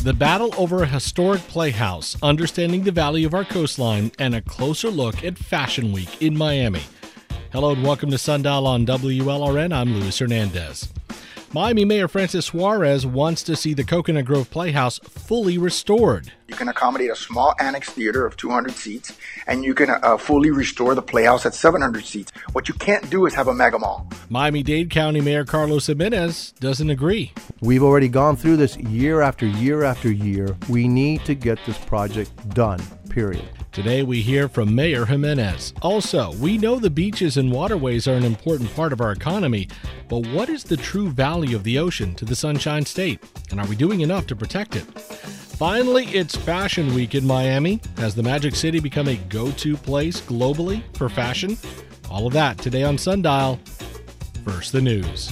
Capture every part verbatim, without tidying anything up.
The battle over a historic playhouse, understanding the value of our coastline, and a closer look at Fashion Week in Miami. Hello and welcome to Sundial on W L R N. I'm Luis Hernandez. Miami Mayor Francis Suarez wants to see the Coconut Grove Playhouse fully restored. You can accommodate a small annex theater of two hundred seats, and you can uh, fully restore the Playhouse at seven hundred seats. What you can't do is have a mega mall. Miami-Dade County Mayor Carlos Jimenez doesn't agree. We've already gone through this year after year after year. We need to get this project done, period. Today we hear from Mayor Jimenez. Also, we know the beaches and waterways are an important part of our economy, but what is the true value of the ocean to the Sunshine State? And are we doing enough to protect it? Finally, it's Fashion Week in Miami. Has the Magic City become a go-to place globally for fashion? All of that today on Sundial. First, the news.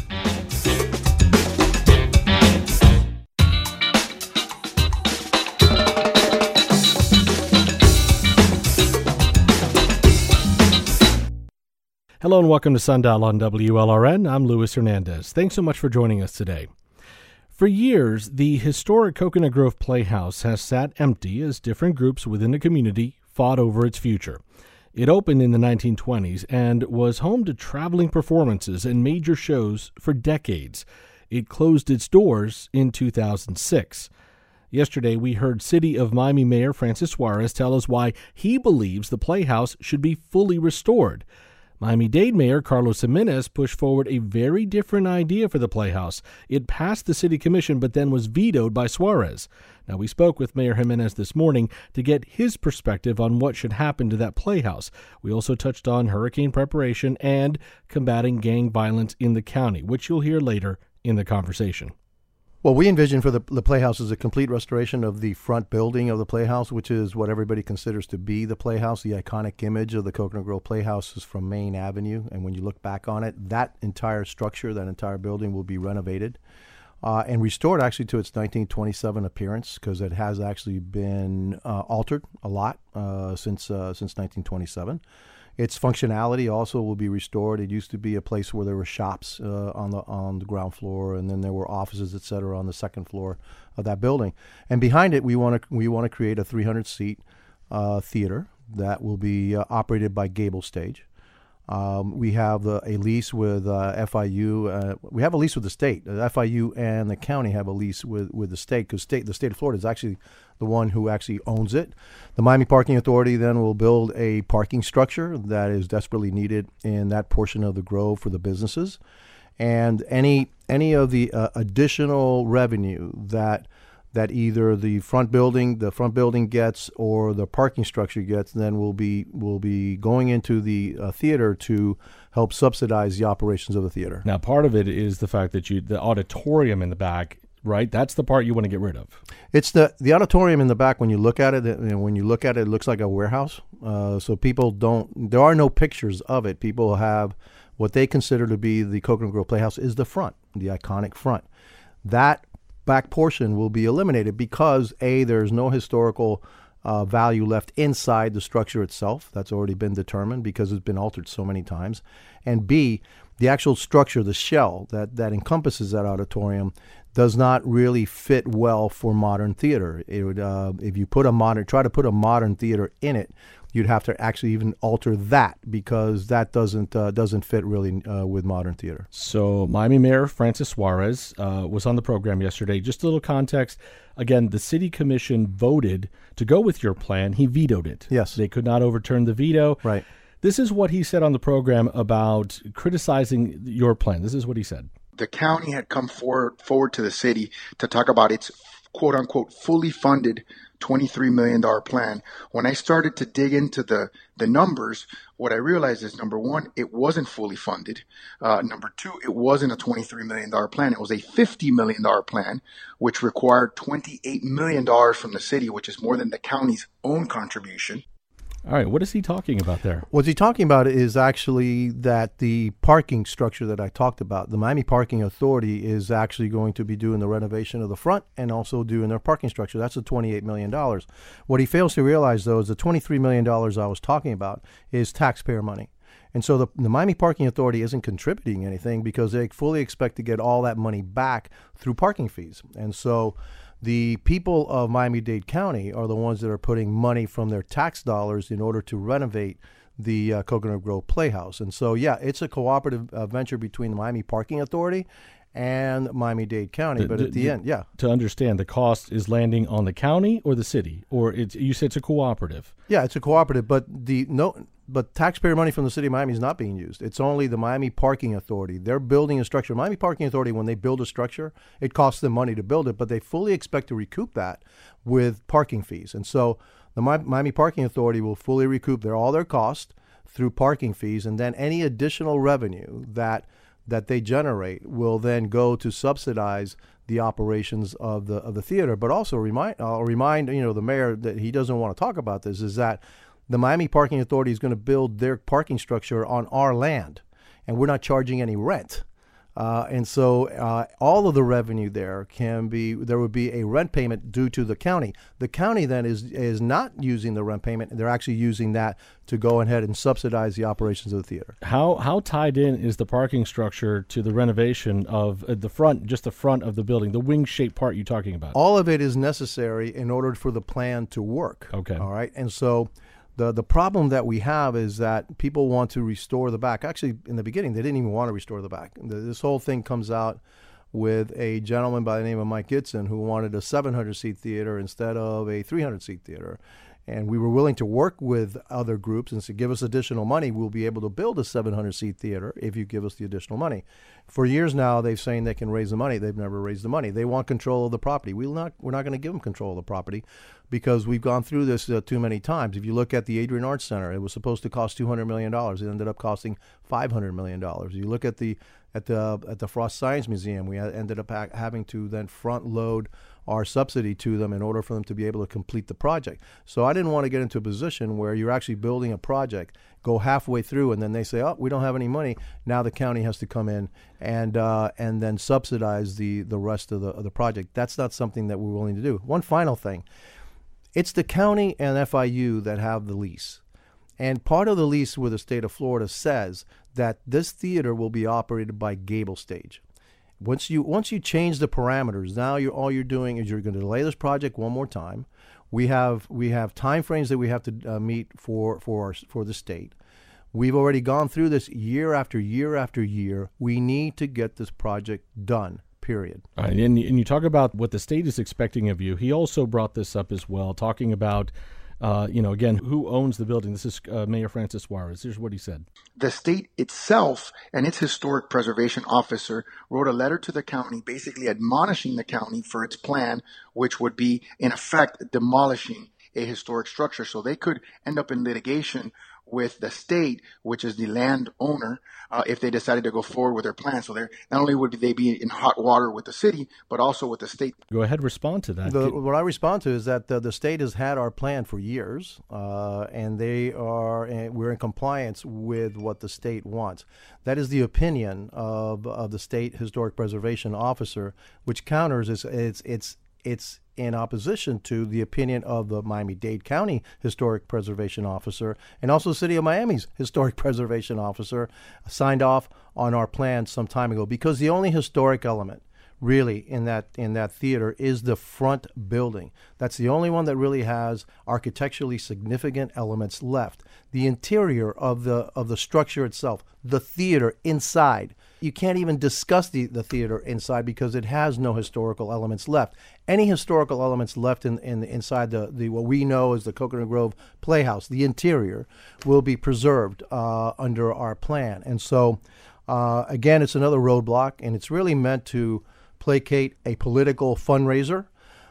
Hello and welcome to Sundial on W L R N. I'm Luis Hernandez. Thanks so much for joining us today. For years, the historic Coconut Grove Playhouse has sat empty as different groups within the community fought over its future. It opened in the nineteen twenties and was home to traveling performances and major shows for decades. It closed its doors in two thousand six. Yesterday, we heard City of Miami Mayor Francis Suarez tell us why he believes the Playhouse should be fully restored. Miami-Dade Mayor Carlos Jimenez pushed forward a very different idea for the Playhouse. It passed the City Commission but then was vetoed by Suarez. Now, we spoke with Mayor Jimenez this morning to get his perspective on what should happen to that Playhouse. We also touched on hurricane preparation and combating gang violence in the county, which you'll hear later in the conversation. Well, we envision for the, the Playhouse is a complete restoration of the front building of the Playhouse, which is what everybody considers to be the Playhouse. The iconic image of the Coconut Grove Playhouse is from Main Avenue, and when you look back on it, that entire structure, that entire building will be renovated uh, and restored actually to its nineteen twenty-seven appearance, because it has actually been uh, altered a lot uh, since uh, since nineteen twenty-seven. Its functionality also will be restored. It used to be a place where there were shops uh, on the on the ground floor, and then there were offices, et cetera, on the second floor of that building. And behind it, we want to we want to create a three hundred seat uh, theater that will be uh, operated by Gable Stage. Um, we have uh, a lease with uh, F I U. Uh, we have a lease with the state. Uh, F I U and the county have a lease with, with the state, because state the state of Florida is actually the one who actually owns it. The Miami Parking Authority then will build a parking structure that is desperately needed in that portion of the Grove for the businesses. And any any of the uh, additional revenue that that either the front building, the front building gets, or the parking structure gets, then will be will be going into the uh, theater to help subsidize the operations of the theater. Now, part of it is the fact that you the auditorium in the back, right? That's the part you want to get rid of. It's the the auditorium in the back. When you look at it, you know, when you look at it, it looks like a warehouse. Uh, so people don't. There are no pictures of it. People have what they consider to be the Coconut Grove Playhouse is the front, the iconic front. That back portion will be eliminated because A, there's no historical uh, value left inside the structure itself. That's already been determined because it's been altered so many times. And B, the actual structure, the shell that, that encompasses that auditorium does not really fit well for modern theater. It would, uh, if you put a modern, try to put a modern theater in it, you'd have to actually even alter that because that doesn't uh, doesn't fit really uh, with modern theater. So Miami Mayor Francis Suarez uh, was on the program yesterday. Just a little context. Again, the City Commission voted to go with your plan. He vetoed it. Yes. They could not overturn the veto. Right. This is what he said on the program about criticizing your plan. This is what he said. The county had come forward, forward to the city to talk about its quote-unquote fully funded twenty-three million dollars plan. When I started to dig into the, the numbers, what I realized is, number one, it wasn't fully funded. Uh, number two, it wasn't a twenty-three million dollars plan. It was a fifty million dollars plan, which required twenty-eight million dollars from the city, which is more than the county's own contribution. All right, what is he talking about there? What he's talking about is actually that the parking structure that I talked about, the Miami Parking Authority is actually going to be doing the renovation of the front and also doing their parking structure. That's the twenty-eight million dollars. What he fails to realize, though, is the twenty-three million dollars I was talking about is taxpayer money. And so the, the Miami Parking Authority isn't contributing anything because they fully expect to get all that money back through parking fees. And so The people of Miami-Dade County are the ones that are putting money from their tax dollars in order to renovate the uh, Coconut Grove Playhouse. And so, yeah, it's a cooperative uh, venture between the Miami Parking Authority and Miami-Dade County. The, but the, at the, the end, yeah. To understand, the cost is landing on the county or the city? Or it's, you said it's a cooperative. Yeah, it's a cooperative, but the no, but taxpayer money from the city of Miami is not being used. It's only the Miami Parking Authority. They're building a structure. Miami Parking Authority, when they build a structure, it costs them money to build it, but they fully expect to recoup that with parking fees. And so the Miami Parking Authority will fully recoup their all their costs through parking fees, and then any additional revenue that that they generate will then go to subsidize the operations of the of the theater. But also remind I'll remind you know the mayor that he doesn't want to talk about this is that the Miami Parking Authority is going to build their parking structure on our land, and we're not charging any rent. Uh, and so uh, all of the revenue there can be, there would be a rent payment due to the county. The county then is is not using the rent payment. They're actually using that to go ahead and subsidize the operations of the theater. How how tied in is the parking structure to the renovation of uh, the front, just the front of the building, the wing-shaped part you're talking about? All of it is necessary in order for the plan to work. Okay. All right. And so The the problem that we have is that people want to restore the back. Actually, in the beginning, they didn't even want to restore the back. The, this whole thing comes out with a gentleman by the name of Mike Gitson who wanted a seven hundred seat theater instead of a three hundred seat theater. And we were willing to work with other groups and say, give us additional money. We'll be able to build a seven hundred seat theater if you give us the additional money. For years now, they've saying they can raise the money. They've never raised the money. They want control of the property. We'll not, we're not going to give them control of the property because we've gone through this uh, too many times. If you look at the Adrian Arts Center, it was supposed to cost two hundred million dollars. It ended up costing five hundred million dollars. You look at the at the at the Frost Science Museum, we ended up ha- having to then front load our subsidy to them in order for them to be able to complete the project. So I didn't want to get into a position where you're actually building a project, go halfway through, and then they say, oh, we don't have any money. Now the county has to come in and uh, and then subsidize the, the rest of the, of the project. That's not something that we're willing to do. One final thing. It's the county and F I U that have the lease. And part of the lease with the state of Florida says that this theater will be operated by Gable Stage. Once you once you change the parameters, now you're all you're doing is you're going to delay this project one more time. We have we have time frames that we have to uh, meet for for our, for the state. We've already gone through this year after year after year. We need to get this project done. Period. All right, and, and you talk about what the state is expecting of you. He also brought this up as well, talking about, uh, you know, again, who owns the building. This is uh, Mayor Francis Suarez. Here's what he said. The state itself and its historic preservation officer wrote a letter to the county basically admonishing the county for its plan, which would be, in effect, demolishing a historic structure. So they could end up in litigation with the state, which is the landowner, uh, if they decided to go forward with their plan. So they're, not only would they be in hot water with the city, but also with the state. Go ahead, respond to that. The, what I respond to is that the, the state has had our plan for years, uh, and they are and we're in compliance with what the state wants. That is the opinion of of the state historic preservation officer, which counters is it's it's it's in opposition to the opinion of the Miami-Dade County Historic Preservation Officer and also the City of Miami's Historic Preservation Officer signed off on our plan some time ago, because the only historic element really in that in that theater is the front building. That's the only one that really has architecturally significant elements left. The interior of the of the structure itself, the theater inside, you can't even discuss the, the theater inside because it has no historical elements left. Any historical elements left in, in inside the, the what we know as the Coconut Grove Playhouse, the interior, will be preserved uh, under our plan. And so, uh, again, it's another roadblock, and it's really meant to placate a political fundraiser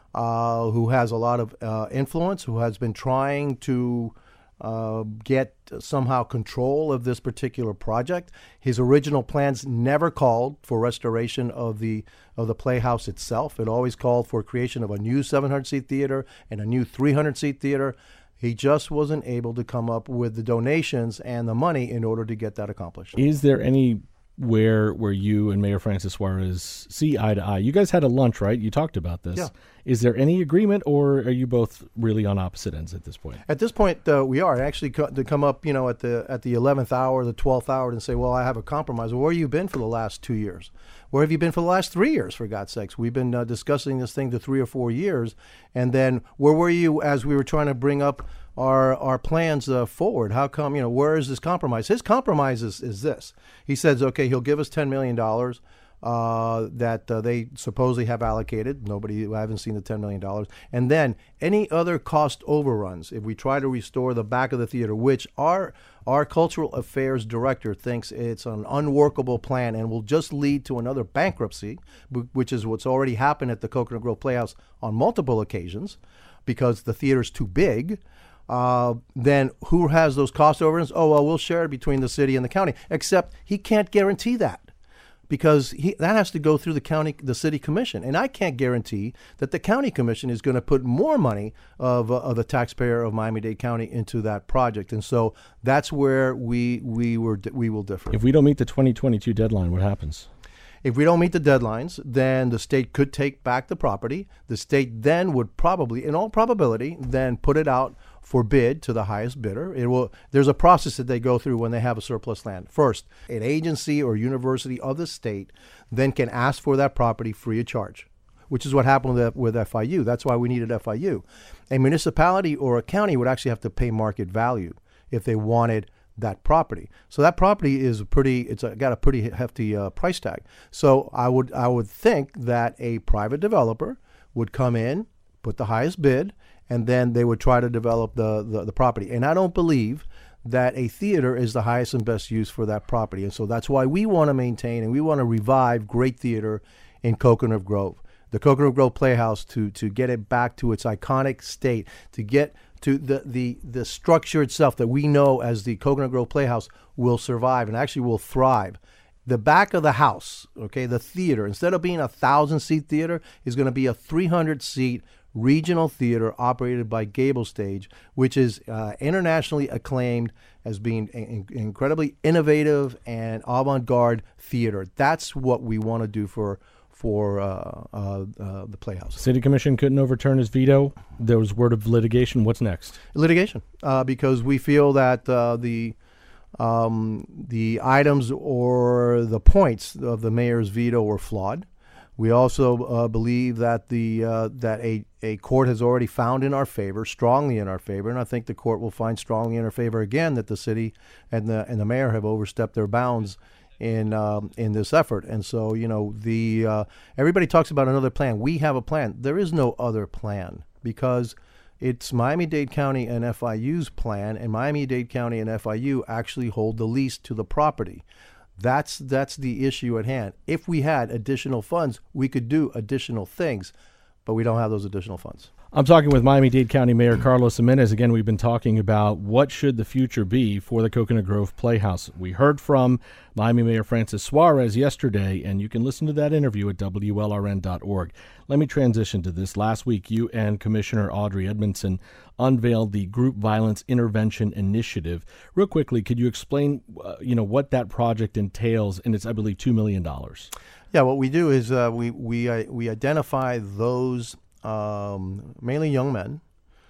uh, who has a lot of uh, influence, who has been trying to uh, get somehow control of this particular project. His original plans never called for restoration of the of the Playhouse itself. It always called for creation of a new seven hundred seat theater and a new three hundred seat theater. He just wasn't able to come up with the donations and the money in order to get that accomplished. Is there any where where you and Mayor Francis Suarez see eye to eye? You guys had a lunch, right? You talked about this. Yeah. Is there any agreement, or are you both really on opposite ends at this point? At this point, uh, we are actually co- to come up, you know, at the at the eleventh hour, the twelfth hour, and say, "Well, I have a compromise." Well, where have you been for the last two years? Where have you been for the last three years, for God's sakes? We've been uh, discussing this thing for three or four years. And then where were you as we were trying to bring up our our plans uh, forward? How come, you know, where is this compromise? His compromise is, is this. He says, okay, he'll give us ten million dollars. Uh, that uh, they supposedly have allocated. Nobody, I haven't seen the ten million dollars. And then any other cost overruns, if we try to restore the back of the theater, which our our cultural affairs director thinks it's an unworkable plan and will just lead to another bankruptcy, which is what's already happened at the Coconut Grove Playhouse on multiple occasions, because the theater's too big. Uh, then who has those cost overruns? Oh, well, we'll share it between the city and the county, except he can't guarantee that, because he, that has to go through the county, the city commission. And I can't guarantee that the county commission is going to put more money of, uh, of the taxpayer of Miami-Dade County into that project. And so that's where we we were we will differ. If we don't meet the twenty twenty-two deadline, what happens? If we don't meet the deadlines, then the state could take back the property. The state then would probably, in all probability, then put it out for bid to the highest bidder. It will. There's a process that they go through when they have a surplus land. First, an agency or university of the state then can ask for that property free of charge, which is what happened with, with F I U. That's why we needed F I U. A municipality or a county would actually have to pay market value if they wanted that property. So that property is pretty, it's a, got a pretty hefty uh, price tag. So I would I would think that a private developer would come in, put the highest bid, and then they would try to develop the, the, the property. And I don't believe that a theater is the highest and best use for that property. And so that's why we want to maintain and we want to revive great theater in Coconut Grove. The Coconut Grove Playhouse, to to get it back to its iconic state, to get to the, the, the structure itself that we know as the Coconut Grove Playhouse will survive and actually will thrive. The back of the house, okay, the theater, instead of being a one thousand seat theater, is going to be a three hundred seat regional theater operated by Gable Stage, which is uh, internationally acclaimed as being in- incredibly innovative and avant-garde theater. That's what we want to do for for uh, uh, uh, the Playhouse. City Commission couldn't overturn his veto. There was word of litigation. What's next? Litigation, uh, because we feel that uh, the um, the items or the points of the mayor's veto were flawed. We also uh, believe that the uh, that a, a court has already found in our favor, strongly in our favor, and I think the court will find strongly in our favor again that the city and the and the mayor have overstepped their bounds in um, in this effort. And so, you know, the uh, everybody talks about another plan. We have a plan. There is no other plan, because it's Miami-Dade County and F I U's plan, and Miami-Dade County and F I U actually hold the lease to the property. That's that's the issue at hand. If we had additional funds, we could do additional things, but we don't have those additional funds. I'm talking with Miami-Dade County Mayor Carlos Gimenez. Again, we've been talking about what should the future be for the Coconut Grove Playhouse. We heard from Miami Mayor Francis Suarez yesterday, and you can listen to that interview at W L R N dot org. Let me transition to this. Last week, you and Commissioner Audrey Edmondson unveiled the Group Violence Intervention Initiative. Real quickly, could you explain, uh, you know, what that project entails? And it's, I believe, two million dollars. Yeah, what we do is uh, we we uh, we identify those um, mainly young men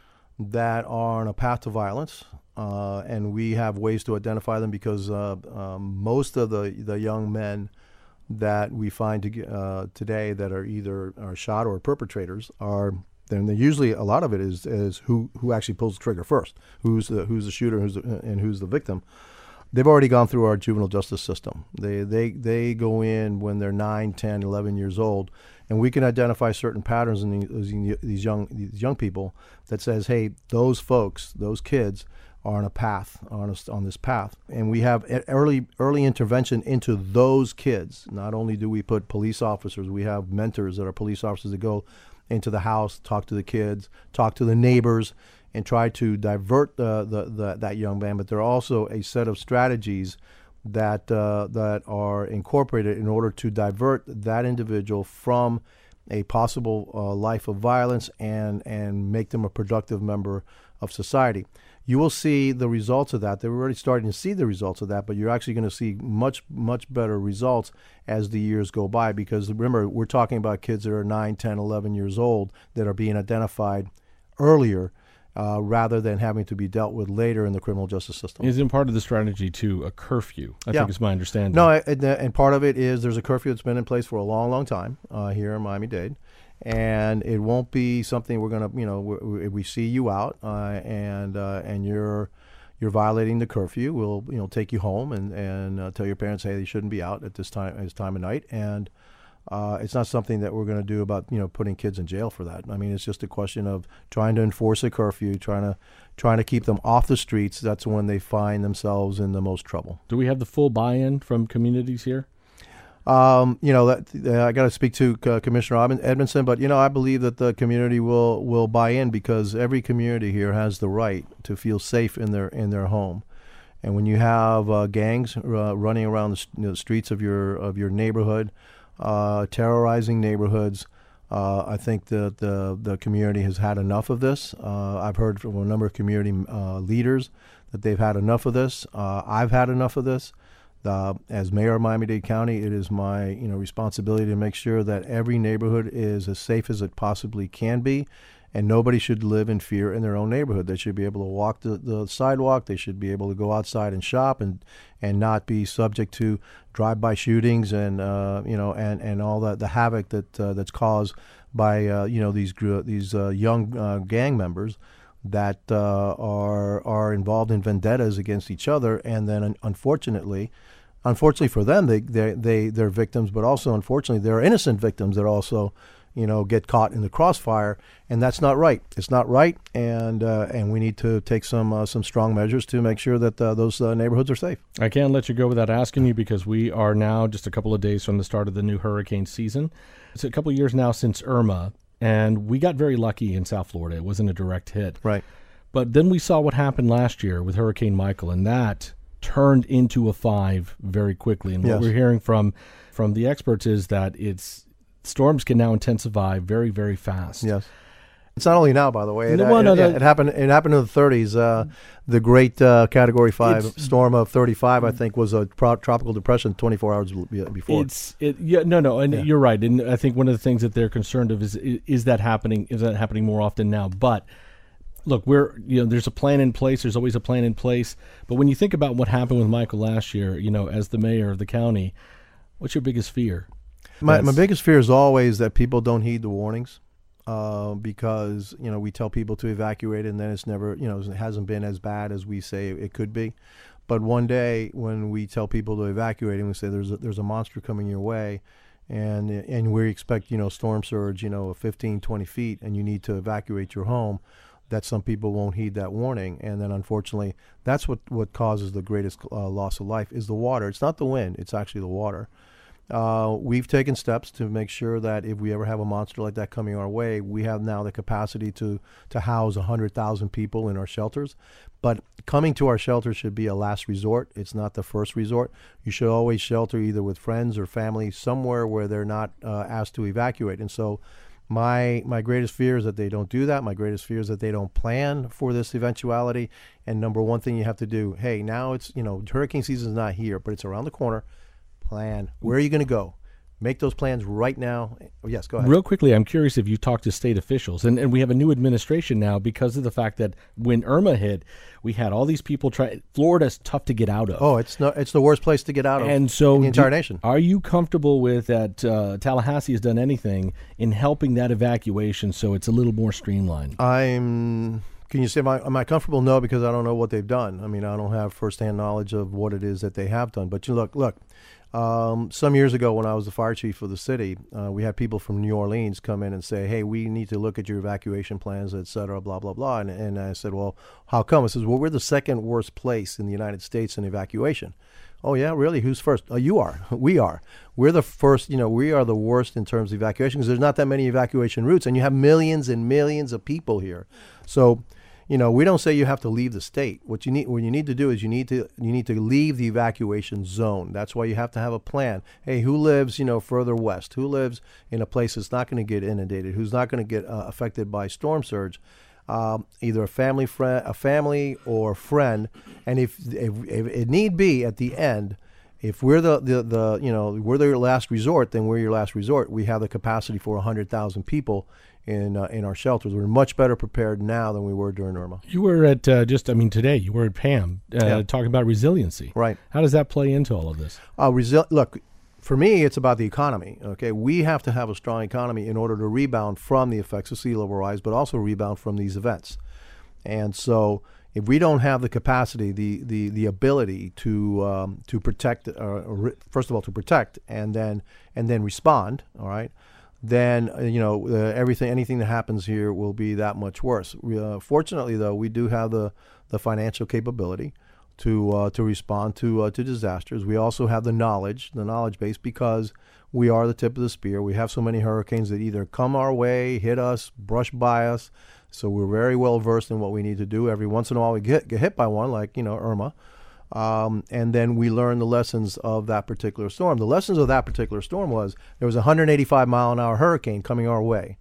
that are on a path to violence, uh, and we have ways to identify them because uh, um, most of the the young men that we find to, uh, today that are either are shot or perpetrators are. Then usually a lot of it is is who, who actually pulls the trigger first, who's the, who's the shooter, who's the, and who's the victim. They've already gone through our juvenile justice system. They they they go in when they're nine, ten, eleven years old, and we can identify certain patterns in these, these young these young people that says, hey, those folks, those kids are on a path, on a, on this path, and we have early early intervention into those kids. Not only do we put police officers, we have mentors that are police officers that go into the house, talk to the kids, talk to the neighbors, and try to divert the, the, the that young man. But there are also a set of strategies that uh, that are incorporated in order to divert that individual from a possible uh, life of violence and and make them a productive member of society. You will see the results of that. They're already starting to see the results of that, but you're actually going to see much, much better results as the years go by, because remember, we're talking about kids that are nine, ten, eleven years old that are being identified earlier, uh, rather than having to be dealt with later in the criminal justice system. Isn't part of the strategy to a curfew? I yeah. think is my understanding. No, and, and part of it is there's a curfew that's been in place for a long, long time uh, here in Miami-Dade. And it won't be something we're going to, you know, we, we see you out uh, and uh, and you're you're violating the curfew. We'll, you know, take you home and and uh, tell your parents, hey, they shouldn't be out at this time, at this time of night. And uh, it's not something that we're going to do about, you know, putting kids in jail for that. I mean, it's just a question of trying to enforce a curfew, trying to trying to keep them off the streets. That's when they find themselves in the most trouble. Do we have the full buy-in from communities here? Um, you know, that uh, I got to speak to uh, Commissioner Edmondson, but you know, I believe that the community will, will buy in because every community here has the right to feel safe in their in their home. And when you have uh, gangs uh, running around the, you know, the streets of your of your neighborhood, uh, terrorizing neighborhoods, uh, I think that the the community has had enough of this. Uh, I've heard from a number of community uh, leaders that they've had enough of this. Uh, I've had enough of this. Uh, as mayor of Miami-Dade County, it is my you know responsibility to make sure that every neighborhood is as safe as it possibly can be, and nobody should live in fear in their own neighborhood. They should be able to walk the, the sidewalk. They should be able to go outside and shop, and and not be subject to drive-by shootings and uh, you know and, and all that the havoc that uh, that's caused by uh, you know these these uh, young uh, gang members that uh, are are involved in vendettas against each other, and then unfortunately. Unfortunately for them, they they they they're victims, but also unfortunately there are innocent victims that also, you know, get caught in the crossfire, and that's not right. It's not right, and uh, and we need to take some uh, some strong measures to make sure that uh, those uh, neighborhoods are safe. I can't let you go without asking you because we are now just a couple of days from the start of the new hurricane season. It's a couple of years now since Irma, and we got very lucky in South Florida. It wasn't a direct hit, right? But then we saw what happened last year with Hurricane Michael, and that turned into a five very quickly. And what yes. we're hearing from from the experts is that it's storms can now intensify very, very fast. Yes. It's not only now, by the way. It, no, no, it, no. it happened. It happened in the thirties. Uh, the great uh, Category Five it's, storm of thirty-five, I think, was a pro- tropical depression twenty-four hours before. It's it. Yeah. No. No. And yeah. you're right. And I think one of the things that they're concerned of is is that happening? Is that happening more often now? But look, we're you know, there's a plan in place. There's always a plan in place. But when you think about what happened with Michael last year, you know, as the mayor of the county, what's your biggest fear? My my biggest fear is always that people don't heed the warnings, uh, because you know we tell people to evacuate, and then it's never you know it hasn't been as bad as we say it could be. But one day when we tell people to evacuate, and we say there's a, there's a monster coming your way, and and we expect you know storm surge you know fifteen, twenty feet, and you need to evacuate your home. That some people won't heed that warning, and then unfortunately, that's what, what causes the greatest uh, loss of life is the water. It's not the wind; it's actually the water. Uh, we've taken steps to make sure that if we ever have a monster like that coming our way, we have now the capacity to to house one hundred thousand people in our shelters. But coming to our shelters should be a last resort. It's not the first resort. You should always shelter either with friends or family somewhere where they're not uh, asked to evacuate. And so. My my greatest fear is that they don't do that. My greatest fear is that they don't plan for this eventuality. And number one thing you have to do, hey, now it's, you know, hurricane season is not here, but it's around the corner. Plan. Where are you going to go? Make those plans right now. Oh, yes, go ahead. Real quickly, I'm curious if you talked to state officials. And, and we have a new administration now because of the fact that when Irma hit, we had all these people try. Florida's tough to get out of. Oh, it's no, it's the worst place to get out of and so in the entire do, nation. Are you comfortable with that uh, Tallahassee has done anything in helping that evacuation so it's a little more streamlined? I'm... Can you say, am I, am I comfortable? No, because I don't know what they've done. I mean, I don't have firsthand knowledge of what it is that they have done. But you look, look, um, some years ago when I was the fire chief for the city, uh, we had people from New Orleans come in and say, hey, we need to look at your evacuation plans, et cetera, blah, blah, blah. And, and I said, well, how come? I says, well, we're the second worst place in the United States in evacuation. Oh, yeah, really? Who's first? Oh, you are. We are. We're the first, you know, we are the worst in terms of evacuation because there's not that many evacuation routes, and you have millions and millions of people here. So, you know, we don't say you have to leave the state. What you need, what you need to do is you need to you need to leave the evacuation zone. That's why you have to have a plan. Hey, who lives, you know, further west? Who lives in a place that's not going to get inundated? Who's not going to get uh, affected by storm surge? Um, either a family friend, a family or friend. And if, if if it need be at the end, if we're the, the, the you know we're their last resort, then we're your last resort. We have the capacity for one hundred thousand people in uh, in our shelters. We're much better prepared now than we were during Irma. You were at uh, just, I mean, today you were at PAM uh, Yeah. talking about resiliency. Right. How does that play into all of this? Uh, resi- look, for me, it's about the economy. Okay, we have to have a strong economy in order to rebound from the effects of sea level rise, but also rebound from these events. And so, if we don't have the capacity, the the, the ability to um, to protect, uh, re- first of all, to protect, and then and then respond, all right, then uh, you know uh, everything, anything that happens here will be that much worse. We, uh, fortunately, though, we do have the the financial capability to uh, to respond to uh, to disasters. We also have the knowledge, the knowledge base, because we are the tip of the spear. We have so many hurricanes that either come our way, hit us, brush by us. So we're very well versed in what we need to do. Every once in a while, we get get hit by one, like you know Irma, um, and then we learn the lessons of that particular storm. The lessons of that particular storm was there was a one hundred eighty-five mile an hour hurricane coming our way.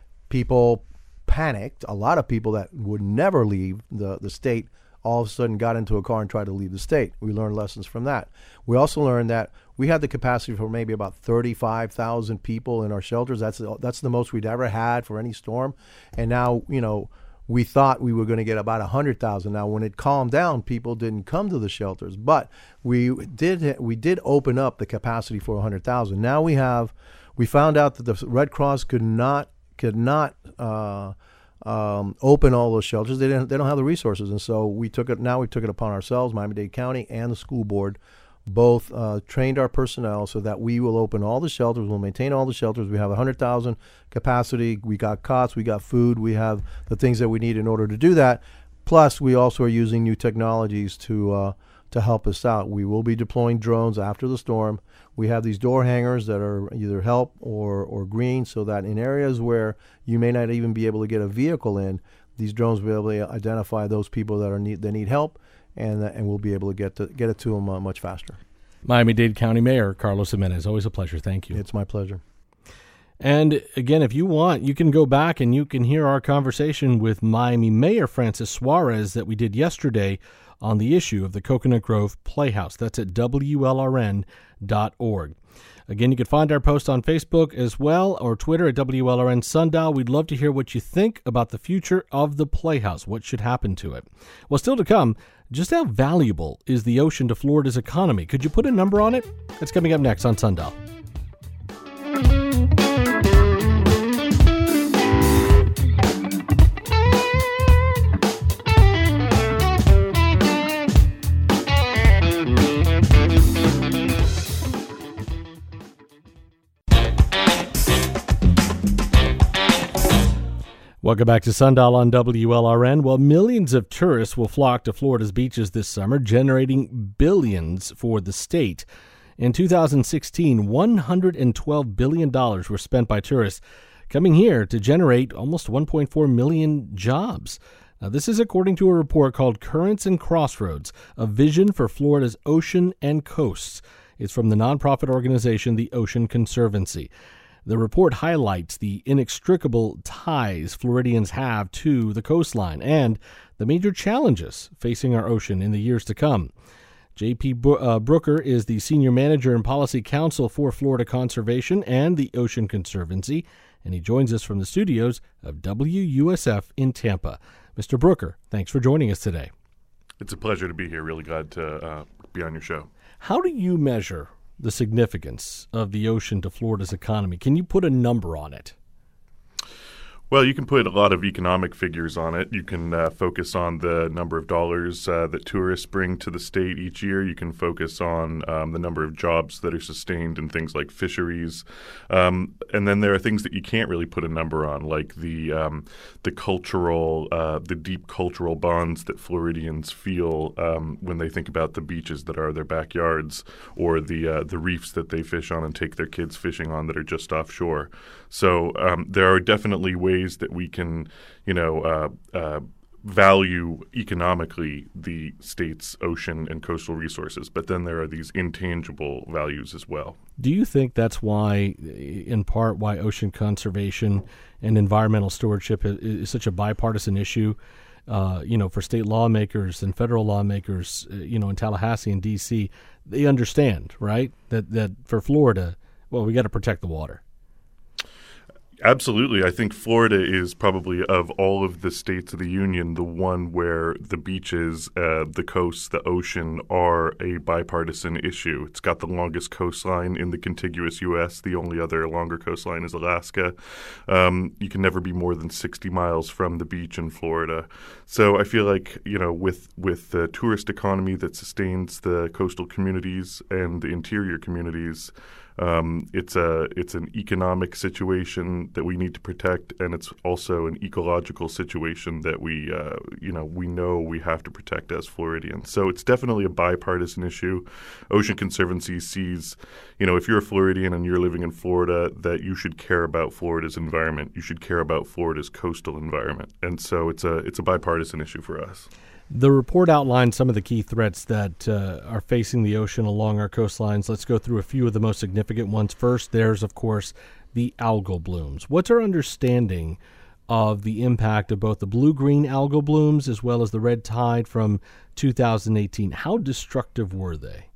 People panicked. A lot of people that would never leave the the state all of a sudden got into a car and tried to leave the state. We learned lessons from that. We also learned that we had the capacity for maybe about thirty-five thousand people in our shelters. That's that's the most we'd ever had for any storm. And now, you know, we thought we were going to get about one hundred thousand. Now, when it calmed down, people didn't come to the shelters. But we did we did open up the capacity for one hundred thousand. Now we have, we found out that the Red Cross could not, could not, uh, Um, open all those shelters. They didn't. They don't have the resources, and so we took it. Now we took it upon ourselves. Miami-Dade County and the school board both uh, trained our personnel so that we will open all the shelters. We'll maintain all the shelters. We have a hundred thousand capacity. We got cots. We got food. We have the things that we need in order to do that. Plus, we also are using new technologies to uh, to help us out. We will be deploying drones after the storm. We have these door hangers that are either help or, or green, so that in areas where you may not even be able to get a vehicle in, these drones will be able to identify those people that are need that need help, and uh, and we'll be able to get to get it to them uh, much faster. Miami-Dade County Mayor Carlos Jimenez, always a pleasure. Thank you. It's my pleasure. And again, if you want, you can go back and you can hear our conversation with Miami Mayor Francis Suarez that we did yesterday on the issue of the Coconut Grove Playhouse. That's at W L R N dot org. Again, you can find our post on Facebook as well, or Twitter at W L R N Sundial. We'd love to hear what you think about the future of the Playhouse. What should happen to it? Well, still to come, just how valuable is the ocean to Florida's economy? Could you put a number on it? It's coming up next on Sundial. Welcome back to Sundial on W L R N. Well, millions of tourists will flock to Florida's beaches this summer, generating billions for the state. In two thousand sixteen, one hundred twelve billion dollars were spent by tourists coming here to generate almost one point four million jobs. Now, this is according to a report called Currents and Crossroads, a vision for Florida's ocean and coasts. It's from the nonprofit organization, the Ocean Conservancy. The report highlights the inextricable ties Floridians have to the coastline and the major challenges facing our ocean in the years to come. J P Brooker is the Senior Manager and Policy Counsel for Florida Conservation and the Ocean Conservancy, and he joins us from the studios of W U S F in Tampa. Mister Brooker, thanks for joining us today. It's a pleasure to be here. Really glad to uh, be on your show. How do you measure the significance of the ocean to Florida's economy? Can you put a number on it? Well, you can put a lot of economic figures on it. You can uh, focus on the number of dollars uh, that tourists bring to the state each year. You can focus on um, the number of jobs that are sustained in things like fisheries. Um, and then there are things that you can't really put a number on, like the um, the cultural, uh, the deep cultural bonds that Floridians feel um, when they think about the beaches that are their backyards, or the uh, the reefs that they fish on and take their kids fishing on that are just offshore. So um, there are definitely ways that we can, you know, uh, uh, value economically the state's ocean and coastal resources. But then there are these intangible values as well. Do you think that's why, in part, why ocean conservation and environmental stewardship is, is such a bipartisan issue, uh, you know, for state lawmakers and federal lawmakers, uh, you know, in Tallahassee and D C? They understand, right, that, that for Florida, well, we got to protect the water. Absolutely. I think Florida is probably, of all of the states of the union, the one where the beaches, uh, the coasts, the ocean are a bipartisan issue. It's got the longest coastline in the contiguous U S. The only other longer coastline is Alaska. Um, you can never be more than sixty miles from the beach in Florida. So I feel like, you know, with, with the tourist economy that sustains the coastal communities and the interior communities, Um, it's a it's an economic situation that we need to protect, and it's also an ecological situation that we uh, you know we know we have to protect as Floridians. So it's definitely a bipartisan issue. Ocean Conservancy sees, you know, if you're a Floridian and you're living in Florida, that you should care about Florida's environment. You should care about Florida's coastal environment, and so it's a it's a bipartisan issue for us. The report outlines some of the key threats that uh, are facing the ocean along our coastlines. Let's go through a few of the most significant ones. First, there's, of course, the algal blooms. What's our understanding of the impact of both the blue-green algal blooms as well as the red tide from two thousand eighteen? How destructive were they?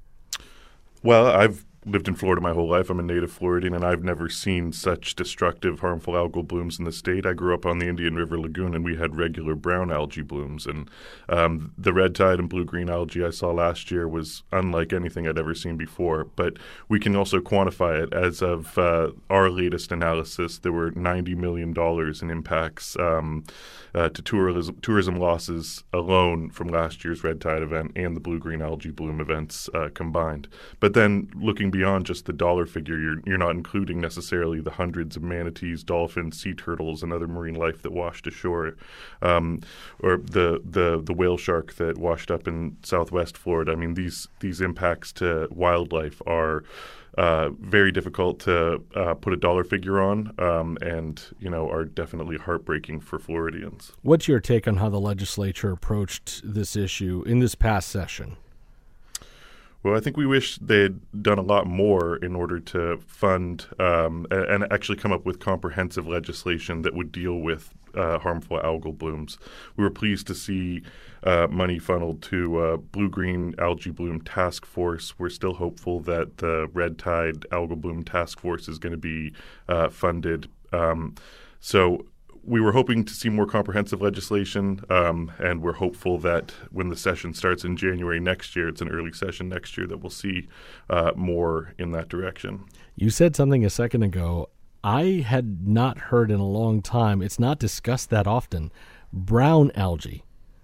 Well, I've lived in Florida my whole life. I'm a native Floridian, and I've never seen such destructive, harmful algal blooms in the state. I grew up on the Indian River Lagoon, and we had regular brown algae blooms. And um, the red tide and blue-green algae I saw last year was unlike anything I'd ever seen before. But we can also quantify it. As of uh, our latest analysis, there were ninety million dollars in impacts um, uh, to tourism, tourism losses alone from last year's red tide event and the blue-green algae bloom events uh, combined. But then looking beyond just the dollar figure, you're you're not including necessarily the hundreds of manatees, dolphins, sea turtles, and other marine life that washed ashore, um, or the, the the whale shark that washed up in Southwest Florida. I mean, these these impacts to wildlife are uh, very difficult to uh, put a dollar figure on, um, and you know are definitely heartbreaking for Floridians. What's your take on how the legislature approached this issue in this past session? Well, I think we wish they'd done a lot more in order to fund um, and, and actually come up with comprehensive legislation that would deal with uh, harmful algal blooms. We were pleased to see uh, money funneled to uh, Blue-Green Algae Bloom Task Force. We're still hopeful that the Red Tide Algal Bloom Task Force is going to be uh, funded. Um, so we were hoping to see more comprehensive legislation, um, and we're hopeful that when the session starts in January next year, it's an early session next year, that we'll see uh, more in that direction. You said something a second ago I had not heard in a long time. It's not discussed that often. Brown algae.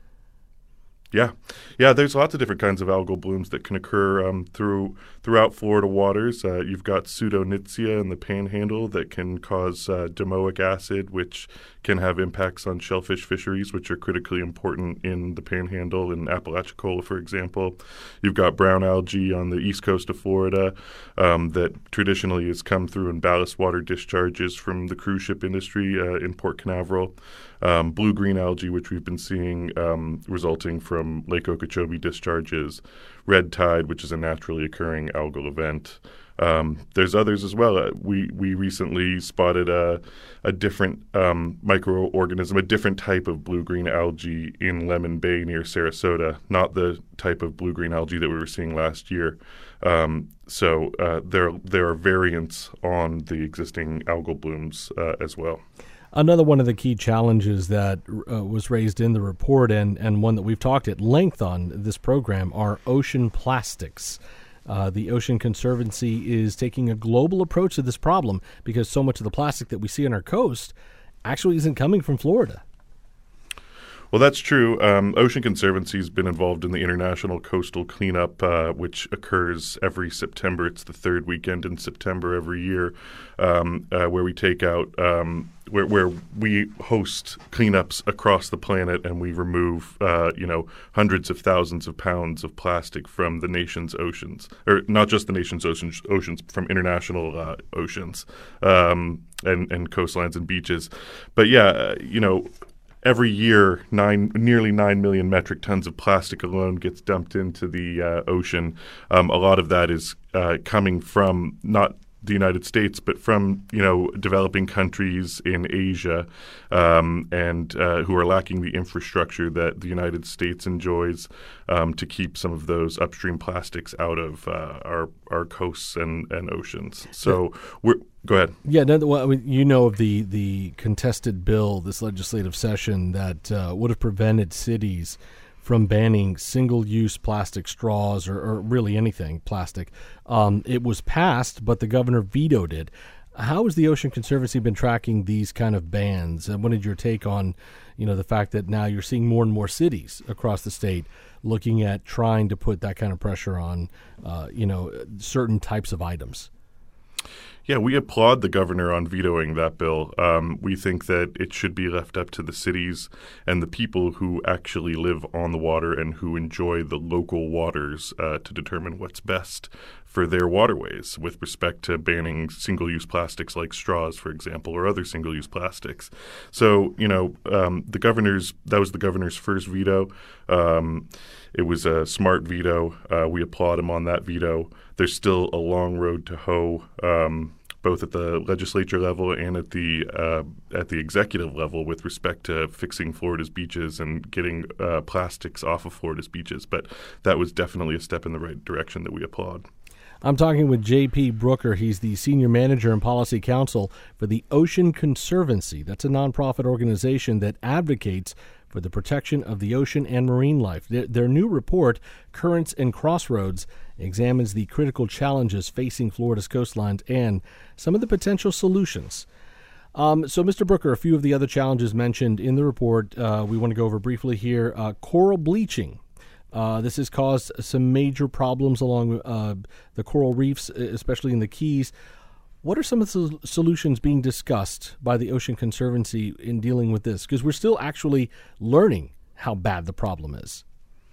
Yeah. Yeah, there's lots of different kinds of algal blooms that can occur um, through throughout Florida waters. Uh, you've got Pseudonytzia in the Panhandle that can cause uh, domoic acid, which can have impacts on shellfish fisheries, which are critically important in the Panhandle in Apalachicola, for example. You've got brown algae on the east coast of Florida um, that traditionally has come through in ballast water discharges from the cruise ship industry uh, in Port Canaveral. Um, blue-green algae, which we've been seeing um, resulting from Lake Okeechobee discharges, red tide, which is a naturally occurring algal event. Um, there's others as well. Uh, we we recently spotted a a different um, microorganism, a different type of blue-green algae in Lemon Bay near Sarasota, not the type of blue-green algae that we were seeing last year. Um, so uh, there there are variants on the existing algal blooms uh, as well. Another one of the key challenges that uh, was raised in the report, and, and one that we've talked at length on this program, are ocean plastics. Uh, the Ocean Conservancy is taking a global approach to this problem because so much of the plastic that we see on our coast actually isn't coming from Florida. Well, that's true. Um, Ocean Conservancy has been involved in the International Coastal Cleanup, uh, which occurs every September. It's the third weekend in September every year, um, uh, where we take out, um, where, where we host cleanups across the planet, and we remove, uh, you know, hundreds of thousands of pounds of plastic from the nation's oceans, or not just the nation's oceans, oceans from international uh, oceans um, and, and coastlines and beaches. But yeah, uh, you know. Every year, nine, nearly nine million metric tons of plastic alone gets dumped into the uh, ocean. Um, a lot of that is uh, coming from not the United States, but from you know developing countries in Asia, um, and uh, who are lacking the infrastructure that the United States enjoys um, to keep some of those upstream plastics out of uh, our our coasts and, and oceans. So we're Go ahead. Yeah, no, well, I mean, you know of the, the contested bill, this legislative session, that uh, would have prevented cities from banning single-use plastic straws or, or really anything plastic. Um, it was passed, but the governor vetoed it. How has the Ocean Conservancy been tracking these kind of bans? And what is your take on, you know, the fact that now you're seeing more and more cities across the state looking at trying to put that kind of pressure on, uh, you know, certain types of items? Yeah, we applaud the governor on vetoing that bill. Um, we think that it should be left up to the cities and the people who actually live on the water and who enjoy the local waters uh, to determine what's best for their waterways with respect to banning single-use plastics like straws, for example, or other single-use plastics. So, you know, um, the governor's that was the governor's first veto. Um, it was a smart veto. Uh, we applaud him on that veto. There's still a long road to hoe, um, both at the legislature level and at the uh, at the executive level with respect to fixing Florida's beaches and getting uh, plastics off of Florida's beaches. But that was definitely a step in the right direction that we applaud. I'm talking with J P Brooker. He's the Senior Manager and Policy Counsel for the Ocean Conservancy. That's a nonprofit organization that advocates for the protection of the ocean and marine life. Their, their new report, Currents and Crossroads, examines the critical challenges facing Florida's coastlines and some of the potential solutions. Um, so, Mister Brooker, a few of the other challenges mentioned in the report uh, we want to go over briefly here. Uh, coral bleaching. Uh, this has caused some major problems along uh, the coral reefs, especially in the Keys. What are some of the solutions being discussed by the Ocean Conservancy in dealing with this? Because we're still actually learning how bad the problem is.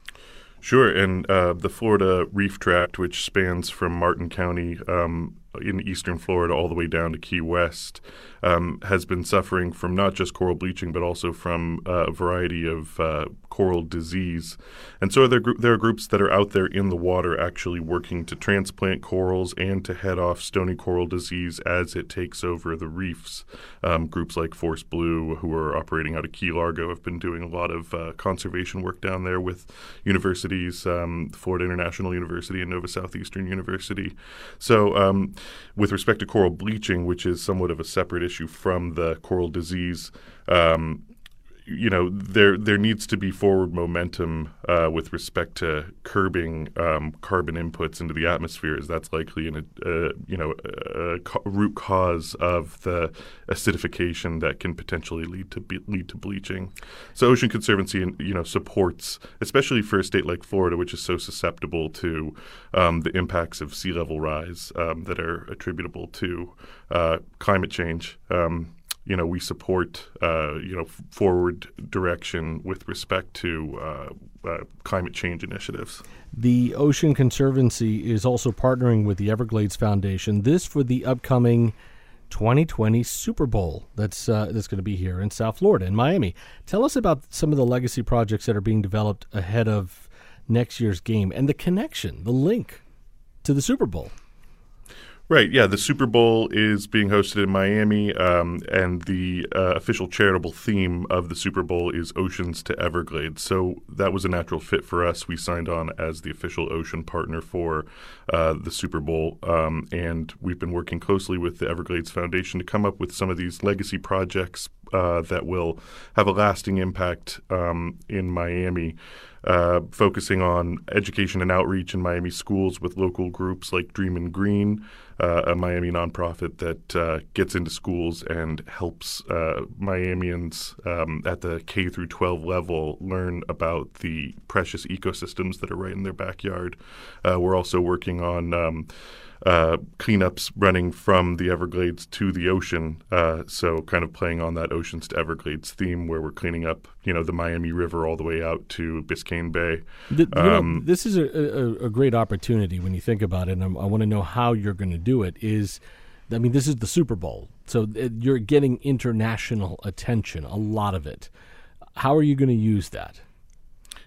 Sure, and uh, the Florida Reef Tract, which spans from Martin County um, in eastern Florida all the way down to Key West, um, has been suffering from not just coral bleaching, but also from uh, a variety of uh, coral disease. And so there, there are groups that are out there in the water actually working to transplant corals and to head off stony coral disease as it takes over the reefs. Um, groups like Force Blue, who are operating out of Key Largo, have been doing a lot of uh, conservation work down there with universities, um, Florida International University and Nova Southeastern University. So um, with respect to coral bleaching, which is somewhat of a separate issue from the coral disease, um, you know, there there needs to be forward momentum uh, with respect to curbing um, carbon inputs into the atmosphere, as that's likely an, uh, you know, a ca- root cause of the acidification that can potentially lead to be, lead to bleaching. So Ocean Conservancy, you know, supports, especially for a state like Florida, which is so susceptible to um, the impacts of sea level rise um, that are attributable to uh, climate change. Um, You know, we support, uh, you know, f- forward direction with respect to uh, uh, climate change initiatives. The Ocean Conservancy is also partnering with the Everglades Foundation. This for the upcoming twenty twenty Super Bowl that's uh, that's going to be here in South Florida, in Miami. Tell us about some of the legacy projects that are being developed ahead of next year's game and the connection, the link to the Super Bowl. Right, yeah. The Super Bowl is being hosted in Miami, um, and the uh, official charitable theme of the Super Bowl is Oceans to Everglades. So that was a natural fit for us. We signed on as the official ocean partner for uh, the Super Bowl, um, and we've been working closely with the Everglades Foundation to come up with some of these legacy projects uh, that will have a lasting impact um, in Miami. Uh, focusing on education and outreach in Miami schools with local groups like Dream and Green, uh, a Miami nonprofit that uh, gets into schools and helps uh, Miamians um, at the K through twelve level learn about the precious ecosystems that are right in their backyard. Uh, we're also working on um, Uh, cleanups running from the Everglades to the ocean, uh, so kind of playing on that Oceans to Everglades theme where we're cleaning up, you know, the Miami River all the way out to Biscayne Bay. The, you um, know, this is a, a, a great opportunity when you think about it, and I, I want to know how you're going to do it. Is, I mean, this is the Super Bowl, so it, you're getting international attention, a lot of it. How are you going to use that?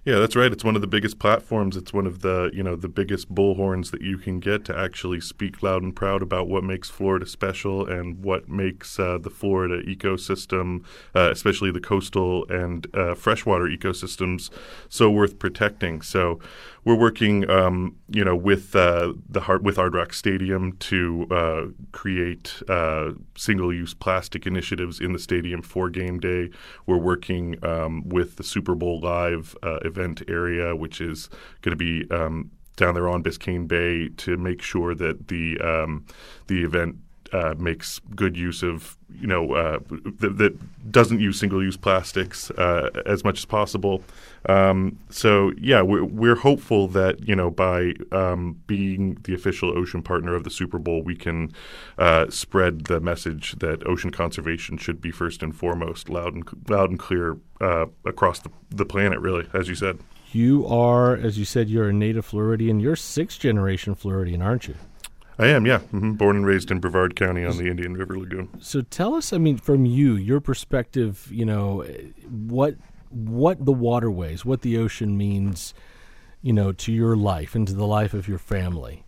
Yeah, that's right. It's one of the biggest platforms. It's one of the, you know, the biggest bullhorns that you can get to actually speak loud and proud about what makes Florida special and what makes uh, the Florida ecosystem, uh, especially the coastal and uh, freshwater ecosystems, so worth protecting. So we're working, um, you know, with uh, the Hard with Hard Rock Stadium to uh, create uh, single-use plastic initiatives in the stadium for game day. We're working um, with the Super Bowl Live uh, event area, which is going to be um, down there on Biscayne Bay, to make sure that the um, the event uh, makes good use of, you know, uh, th- that doesn't use single-use plastics uh, as much as possible. Um, so, yeah, we're, we're hopeful that, you know, by um, being the official ocean partner of the Super Bowl, we can uh, spread the message that ocean conservation should be first and foremost, loud and loud and clear uh, across the, the planet, really, as you said. You are, as you said, you're a native Floridian. You're sixth-generation Floridian, aren't you? I am, yeah. Mm-hmm. Born and raised in Brevard County on the Indian River Lagoon. So tell us, I mean, from you, your perspective, you know, what what the waterways, what the ocean means, you know, to your life and to the life of your family.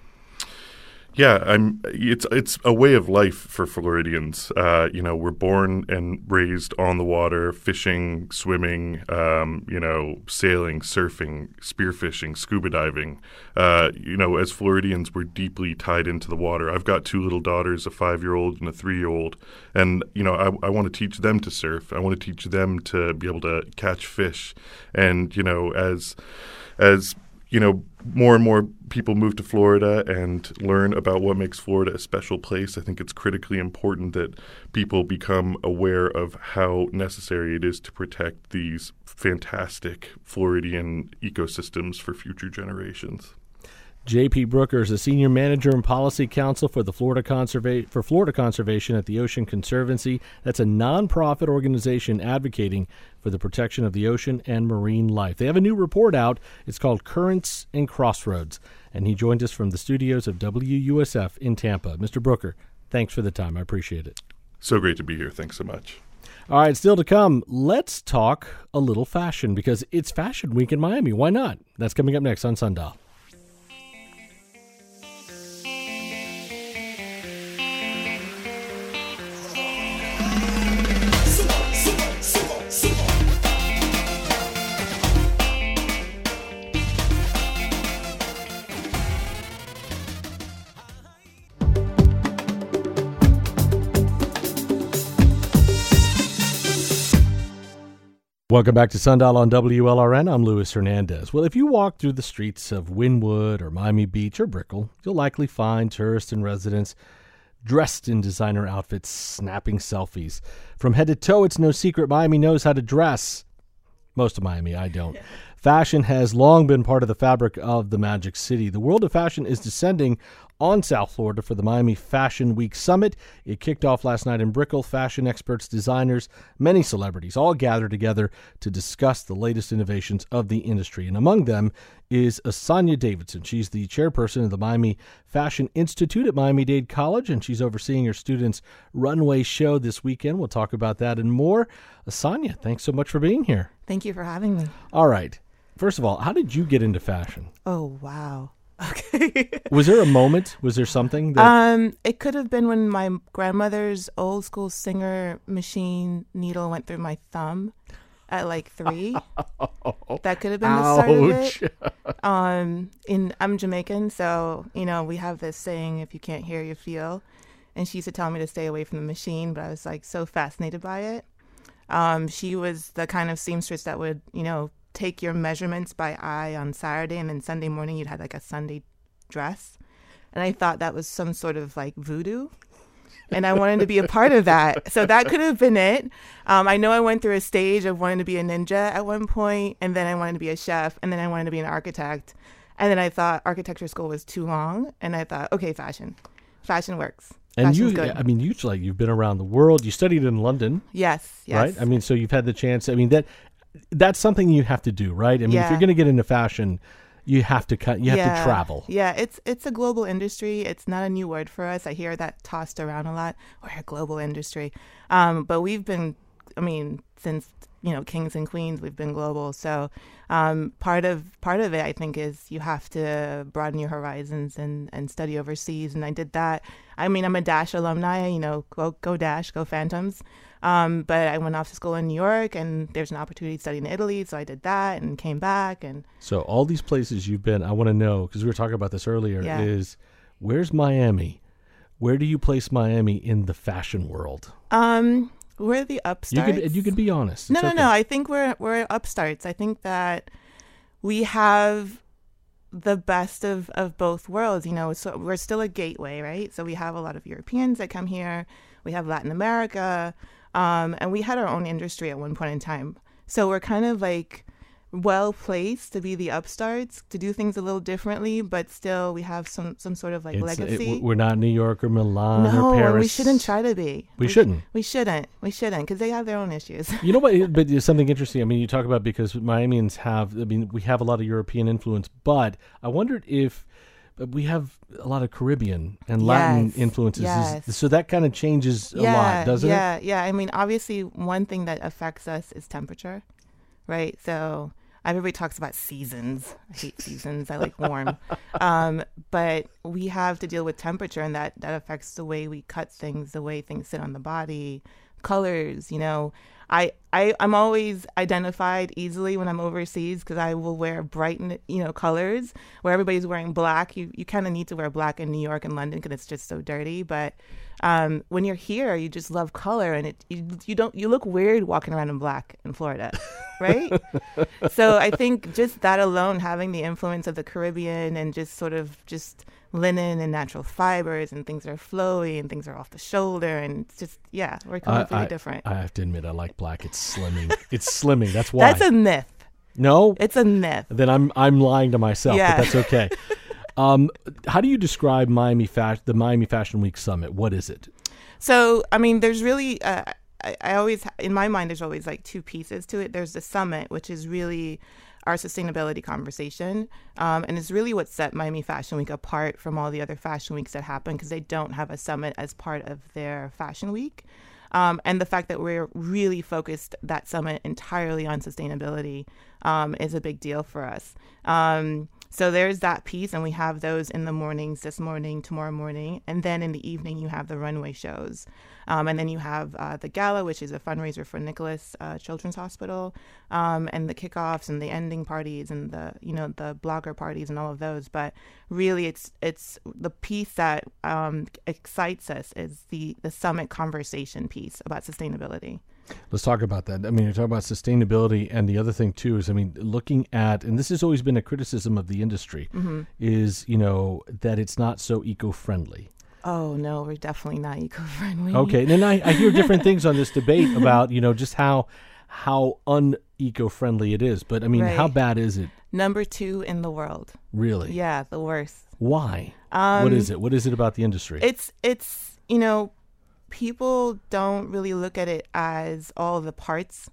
Yeah, I'm. It's it's a way of life for Floridians. Uh, you know, we're born and raised on the water, fishing, swimming, um, you know, sailing, surfing, spearfishing, scuba diving. Uh, you know, as Floridians, we're deeply tied into the water. I've got two little daughters, a five-year-old and a three-year-old, and you know, I, I want to teach them to surf. I want to teach them to be able to catch fish, and you know, as as you know, more and more people move to Florida and learn about what makes Florida a special place. I think it's critically important that people become aware of how necessary it is to protect these fantastic Floridian ecosystems for future generations. J P Brooker is a senior manager and policy counsel for the Florida Conserva- for Florida Conservation at the Ocean Conservancy. That's a nonprofit organization advocating for the protection of the ocean and marine life. They have a new report out. It's called Currents and Crossroads, and he joined us from the studios of W U S F in Tampa. Mister Brooker, thanks for the time. I appreciate it. So great to be here. Thanks so much. All right, still to come, let's talk a little fashion because it's Fashion Week in Miami. Why not? That's coming up next on Sundial. Welcome back to Sundial on W L R N. I'm Luis Hernandez. Well, if you walk through the streets of Wynwood or Miami Beach or Brickell, you'll likely find tourists and residents dressed in designer outfits, snapping selfies. From head to toe, it's no secret Miami knows how to dress. Most of Miami, I don't. Fashion has long been part of the fabric of the Magic City. The world of fashion is descending on South Florida for the Miami Fashion Week Summit. It kicked off last night in Brickell. Fashion experts, designers, many celebrities all gathered together to discuss the latest innovations of the industry. And among them is Asanya Davidson. She's the chairperson of the Miami Fashion Institute at Miami-Dade College, and she's overseeing her students' runway show this weekend. We'll talk about that and more. Asanya, thanks so much for being here. Thank you for having me. All right. First of all, how did you get into fashion? Oh, wow. Okay. Was there a moment? Was there something that... Um, it could have been when my grandmother's old school Singer machine needle went through my thumb at like three. That could have been the start Ouch. of it. Um, in I'm Jamaican, so you know we have this saying: "If you can't hear, you feel." And she used to tell me to stay away from the machine, but I was like so fascinated by it. Um, she was the kind of seamstress that would, you know, take your measurements by eye on Saturday, and then Sunday morning you'd have like a Sunday dress. And I thought that was some sort of like voodoo. And I wanted to be a part of that. So that could have been it. Um, I know I went through a stage of wanting to be a ninja at one point, and then I wanted to be a chef, and then I wanted to be an architect. And then I thought architecture school was too long, and I thought, okay, fashion. Fashion works. And Fashion's you, good. I mean, you like you've been around the world. You studied in London, Yes, yes. right? I mean, so you've had the chance. I mean, that that's something you have to do, right? I mean, if Yeah. you're going to get into fashion, you have to cut. You have yeah. to travel. Yeah, it's it's a global industry. It's not a new word for us. I hear that tossed around a lot. We're a global industry, um, but we've been I mean, since, you know, kings and queens, we've been global. So um, part of part of it, I think, is you have to broaden your horizons and, and study overseas. And I did that. I mean, I'm a Dash alumni, you know, go, go Dash, go Phantoms. Um, but I went off to school in New York, and there's an opportunity to study in Italy. So I did that and came back. And so all these places you've been, I want to know, because we were talking about this earlier, Yeah. is where's Miami? Where do you place Miami in the fashion world? um, we're the You upstarts. could you could be honest. No, It's no, okay. no. I think we're we're upstarts. I think that we have the best of, of both worlds. You know, so we're still a gateway, right? So we have a lot of Europeans that come here. We have Latin America, um, and we had our own industry at one point in time. So we're kind of like well placed to be the upstarts, to do things a little differently, but still we have some some sort of like It's- it- legacy. we're not New York or Milan no, or and Paris. we shouldn't try to be. We shouldn't. We shouldn't. We shouldn't, because they have their own issues. You know what? But there's something interesting. I mean, you talk about because Miamians have. I mean, we have a lot of European influence, but I wondered if we have a lot of Caribbean and Latin Yes, influences. Is- yes. So that kind of changes a yeah, lot, doesn't yeah, it? Yeah, I mean, obviously, one thing that affects us is temperature, right? So everybody talks about seasons. I hate seasons. I like warm. Um, but we have to deal with temperature, and that, that affects the way we cut things, the way things sit on the body, colors, you know. I, I, I'm always identified easily when I'm overseas because I will wear bright, you know, colors. Where everybody's wearing black, you, you kind of need to wear black in New York and London because it's just so dirty. But um, when you're here, you just love color, and it you, you don't you look weird walking around in black in Florida, right? So I think just that alone, having the influence of the Caribbean and just sort of just linen and natural fibers and things are flowy and things are off the shoulder, and it's just yeah, we're completely I, different. I have to admit, I like black. It's slimming. It's slimming. That's why. That's a myth. no. It's a myth. Then I'm I'm lying to myself. Yeah. But that's okay. um, how do you describe Miami Fa- the Miami Fashion Week Summit? What is it? So, I mean, there's really, uh, I, I always, in my mind, there's always like two pieces to it. There's the summit, which is really our sustainability conversation. Um, and it's really what set Miami Fashion Week apart from all the other fashion weeks that happen, because they don't have a summit as part of their fashion week. Um, and the fact that we're really focused that summit entirely on sustainability um, is a big deal for us. Um, so there's that piece, and we have those in the mornings, this morning, tomorrow morning, and then in the evening you have the runway shows. Um, and then you have uh, the gala, which is a fundraiser for Nicholas uh, Children's Hospital, um, and the kickoffs and the ending parties and the, you know, the blogger parties and all of those. But really, it's it's the piece that um, excites us is the the summit conversation piece about sustainability. Let's talk about that. I mean, you're talking about sustainability, and the other thing too is, I mean, looking at, and this has always been a criticism of the industry, Mm-hmm. is, you know, that it's not so eco-friendly. Oh no, we're definitely not eco-friendly. Okay, and then I, I hear different things on this debate about, you know, just how how un-eco-friendly it is. But I mean, how Right. bad is it Number two in the world. really? Yeah, the worst. Why? Um, what is it? What is it about the industry? It's it's you know, people don't really look at it as all the parts.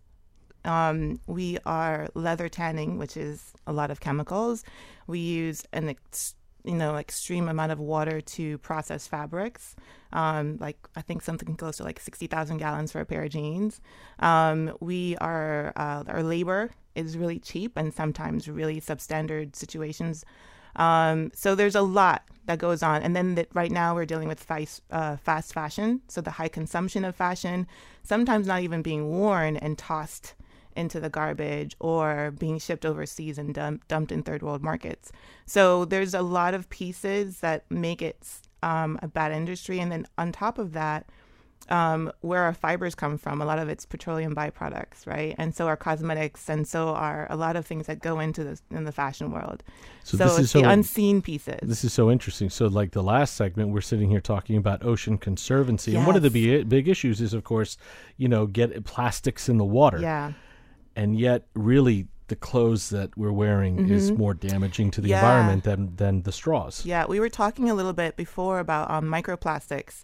Um, we are leather tanning, which is a lot of chemicals. We use an ex- you know extreme amount of water to process fabrics. Um, like I think something close to like sixty thousand gallons for a pair of jeans. Um, we are uh, our labor is really cheap and sometimes really substandard situations. Um, so there's a lot that goes on. And then that right now we're dealing with fast, uh, fast fashion. So the high consumption of fashion, sometimes not even being worn and tossed into the garbage or being shipped overseas and dump, dumped in third world markets. So there's a lot of pieces that make it um, a bad industry. And then on top of that, um, where our fibers come from, a lot of it's petroleum byproducts, right? And so are cosmetics, and so are a lot of things that go into the in the fashion world. So So, this it's is so- the unseen pieces. This is so interesting. So, like the last segment, we're sitting here talking about ocean conservancy, and one of the Yes. big, big issues is, of course, you know, get plastics in the water, yeah. and yet, really, the clothes that we're wearing is more damaging to the Yeah. environment than than the straws. Yeah, we were talking a little bit before about um, microplastics.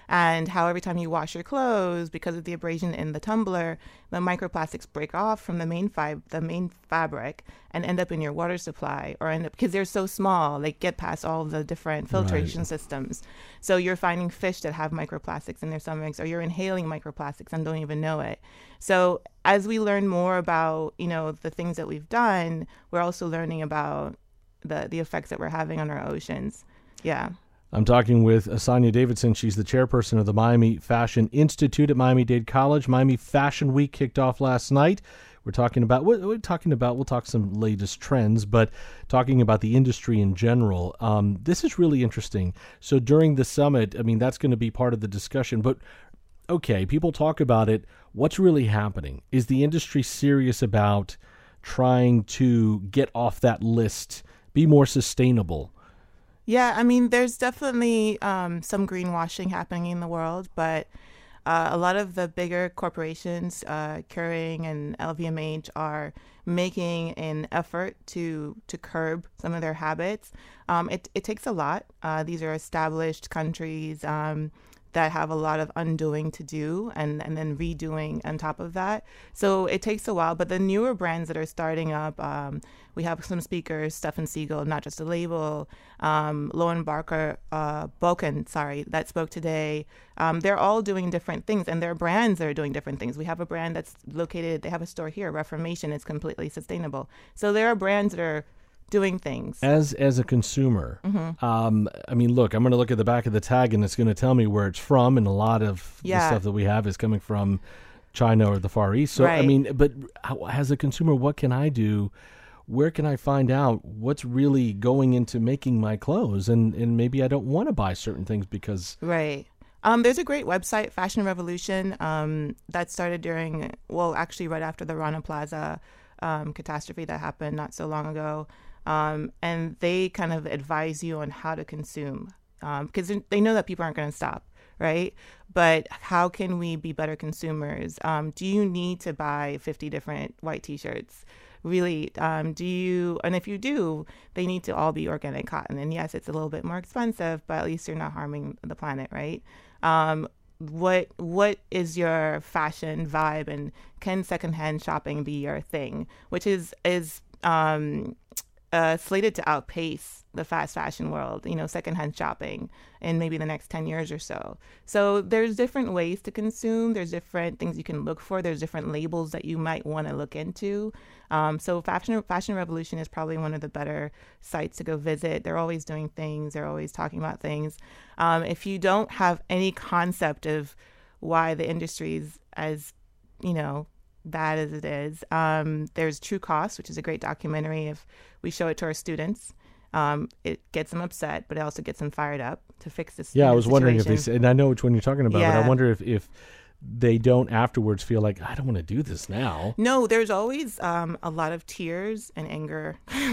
and how every time you wash your clothes, because of the abrasion in the tumbler, the microplastics break off from the main fib- the main fabric and end up in your water supply, or end up, because they're so small, they get past all the different filtration Right. systems. So you're finding fish that have microplastics in their stomachs, or you're inhaling microplastics and don't even know it. So as we learn more about, you know, the things that we've done, we're also learning about the the effects that we're having on our oceans. Yeah. I'm talking with Asanya Davidson. She's the chairperson of the Miami Fashion Institute at Miami-Dade College. Miami Fashion Week kicked off last night. We're talking about, we're, we're talking about, we'll talk some latest trends, but talking about the industry in general. Um, this is really interesting. So during the summit, I mean, that's going to be part of the discussion, but okay, people talk about it. What's really happening? Is the industry serious about trying to get off that list, be more sustainable? Yeah, I mean, there's definitely um, some greenwashing happening in the world, but uh, a lot of the bigger corporations, uh, Kering and L V M H, are making an effort to to curb some of their habits. Um, it, it takes a lot. Uh, these are established countries um, that have a lot of undoing to do, and, and then redoing on top of that. So it takes a while, but the newer brands that are starting up, um, we have some speakers, Stefan Siegel, Not Just a Label, um, Lauren Barker, uh, Boken, sorry, that spoke today. Um, they're all doing different things, and they're brands that are doing different things. We have a brand that's located, they have a store here, Reformation, it's completely sustainable. So there are brands that are doing things. As as a consumer, Mm-hmm. um, I mean, look, I'm going to look at the back of the tag and it's going to tell me where it's from, and a lot of the Yeah. stuff that we have is coming from China or the Far East. So, I Right. mean, but how, as a consumer, what can I do? Where can I find out what's really going into making my clothes? And, and maybe I don't want to buy certain things because... Right. Um, there's a great website, Fashion Revolution, um, that started during, well, actually right after the Rana Plaza um, catastrophe that happened not so long ago. Um, and they kind of advise you on how to consume, because um, they know that people aren't going to stop, right? But how can we be better consumers? Um, do you need to buy fifty different white T-shirts? Really, um, do you, and if you do, they need to all be organic cotton. And yes, it's a little bit more expensive, but at least you're not harming the planet, right? Um, what what is your fashion vibe, and can secondhand shopping be your thing? Which is is um, uh, slated to outpace the fast fashion world, you know, secondhand shopping in maybe the next ten years or so. So there's different ways to consume. There's different things you can look for. There's different labels that you might want to look into. Um, so Fashion Fashion Revolution is probably one of the better sites to go visit. They're always doing things. They're always talking about things. Um, if you don't have any concept of why the industry is as, you know, bad as it is, um, there's True Cost, which is a great documentary. If we show it to our students, um, it gets them upset, but it also gets them fired up to fix this. Yeah, you know, I was wondering if they situation. said, and I know which one you're talking about, but I Yeah. wonder if, if they don't afterwards feel like, I don't want to do this now. No, there's always um, a lot of tears and anger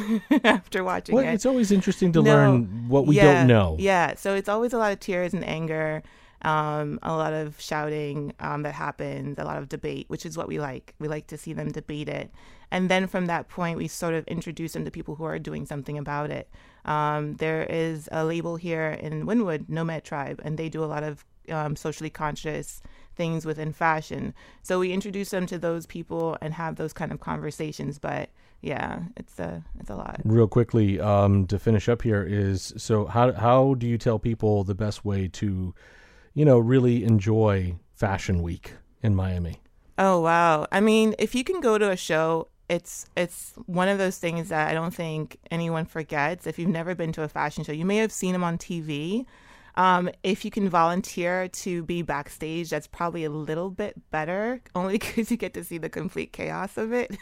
after watching Well, it. it's always interesting to No. learn what we Yeah, don't know. Yeah, so it's always a lot of tears and anger, um, a lot of shouting um, that happens, a lot of debate, which is what we like. We like to see them debate it. And then from that point, we sort of introduce them to people who are doing something about it. Um, there is a label here in Wynwood, Nomad Tribe, and they do a lot of um, socially conscious things within fashion. So we introduce them to those people and have those kind of conversations. But yeah, it's a it's a lot. Real quickly, um, to finish up here is, so how how do you tell people the best way to, you know, really enjoy Fashion Week in Miami? Oh wow! I mean, if you can go to a show, it's it's one of those things that I don't think anyone forgets. If you've never been to a fashion show, you may have seen them on T V. Um, if you can volunteer to be backstage, that's probably a little bit better, only because you get to see the complete chaos of it.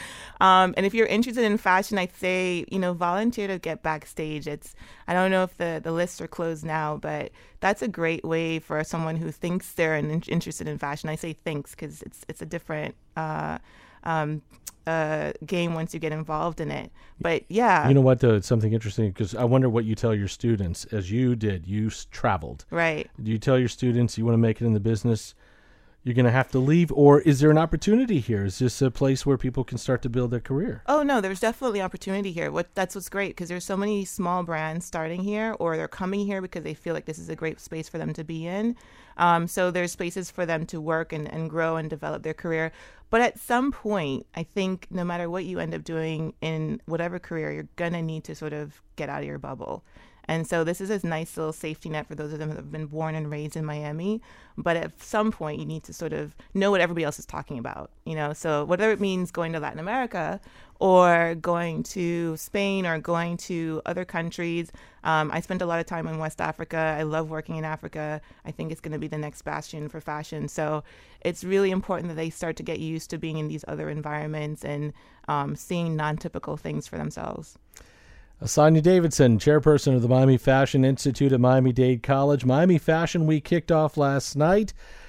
um, and if you're interested in fashion, I'd say, you know, volunteer to get backstage. It's, I don't know if the, the lists are closed now, but that's a great way for someone who thinks they're an, interested in fashion. I say thinks because it's, it's a different uh, um, uh, game once you get involved in it. But yeah. You know what, though? It's something interesting, because I wonder what you tell your students, as you did. You s- traveled. Right. Do you tell your students you want to make it in the business? you're going to have to leave, or is there an opportunity here? Is this a place where people can start to build their career? Oh, no, there's definitely opportunity here. What That's what's great, because there's so many small brands starting here, or they're coming here because they feel like this is a great space for them to be in. Um, so there's spaces for them to work and, and grow and develop their career. But at some point, I think no matter what you end up doing in whatever career, you're going to need to sort of get out of your bubble. And so this is a nice little safety net for those of them that have been born and raised in Miami. But at some point, you need to sort of know what everybody else is talking about, you know? So whether it means going to Latin America or going to Spain or going to other countries. Um, I spent a lot of time in West Africa. I love working in Africa. I think it's going to be the next bastion for fashion. So it's really important that they start to get used to being in these other environments and um, seeing non-typical things for themselves. Asanya Davidson, chairperson of the Miami Fashion Institute at Miami-Dade College. Miami Fashion Week kicked off last night.